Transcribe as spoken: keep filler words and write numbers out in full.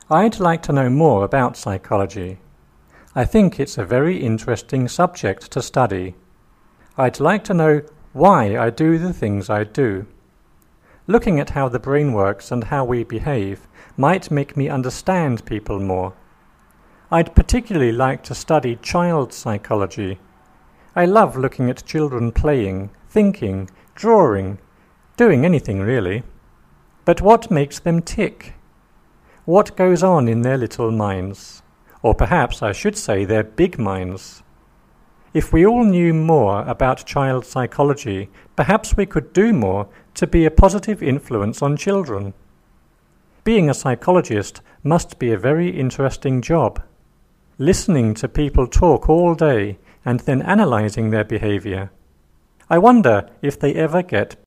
I'd like to know more about psychology. I think it's a very interesting subject to study. I'd like to know why I do the things I do. Looking at how the brain works and how we behave might make me understand people more. I'd particularly like to study child psychology. I love looking at children playing, thinking, drawing, doing anything really. But what makes them tick? What goes on in their little minds? Or perhaps I should say their big minds. If we all knew more about child psychology, perhaps we could do more to be a positive influence on children. Being a psychologist must be a very interesting job. Listening to people talk all day and then analyzing their behavior. I wonder if they ever get